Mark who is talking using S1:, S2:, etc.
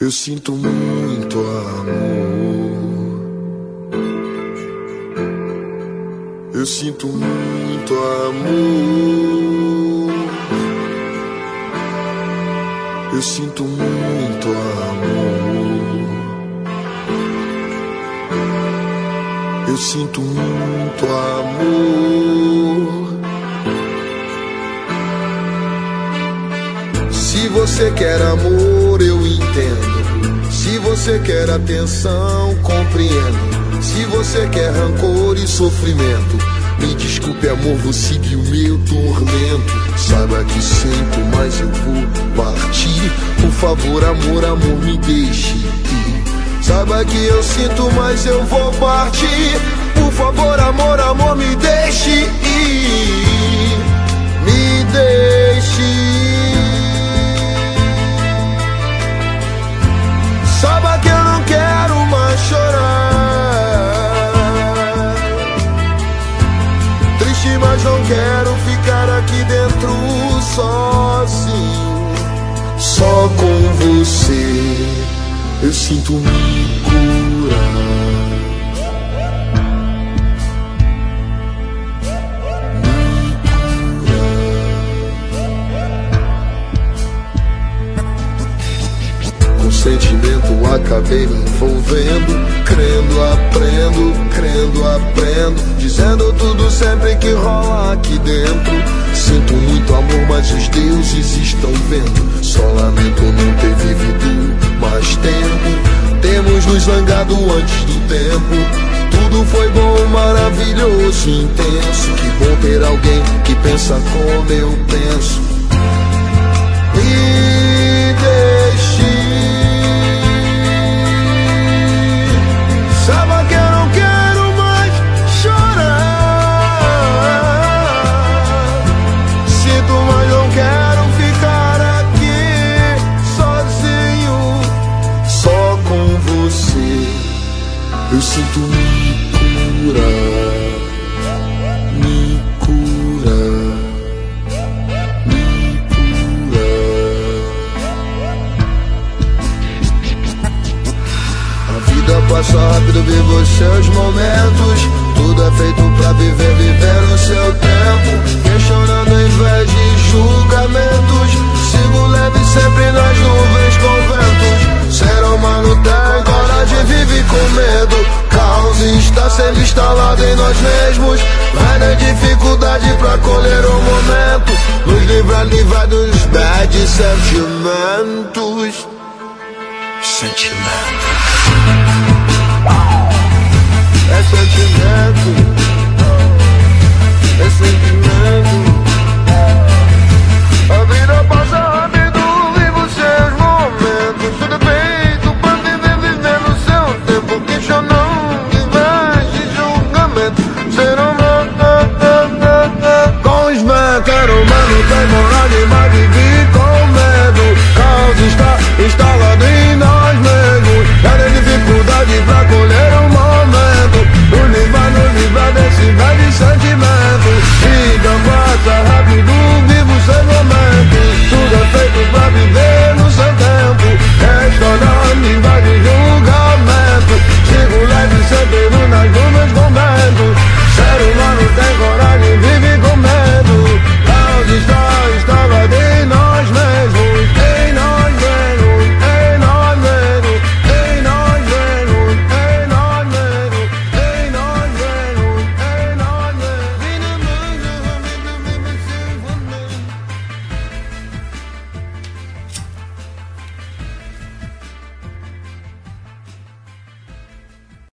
S1: Eu sinto muito amor. Eu sinto muito amor. Eu sinto muito amor. Eu sinto muito amor. Se você quer amor, eu entendo. Se você quer atenção, compreendo. Se você quer rancor e sofrimento, me desculpe, amor, vou seguir o meu tormento. Saiba que sinto, mas eu vou partir. Por favor, amor, amor, me deixe ir. Saiba que eu sinto, mas eu vou partir. Por favor, amor, amor, me deixe ir. Me deixe ir. Saiba que eu não quero mais chorar. Triste, mas não quero ficar aqui dentro sozinho. Só com você eu sinto me curar. Sentimento acabei me envolvendo, crendo, aprendo, dizendo tudo sempre que rola aqui dentro. Sinto muito amor, mas os deuses estão vendo. Só lamento não ter vivido mais tempo. Temos nos zangado antes do tempo. Tudo foi bom, maravilhoso, intenso. Que bom ter alguém que pensa como eu penso. Me deixe. Saiba que eu não quero mais chorar. Sinto, mas não quero ficar aqui sozinho. Só com você eu sinto me curar. Me curar. Me curar. A vida passa rápido, vivo os seus momentos. Tudo é feito pra viver, viver no seu tempo. Questionando ao invés de julgamentos. Sigo leve sempre nas nuvens com ventos. Ser humano tem coragem, vive com medo. Caos está sempre instalado em nós mesmos. Vai na dificuldade pra colher o momento. Nos livrar dos bad sentimentos. É sentimento, é sentimento.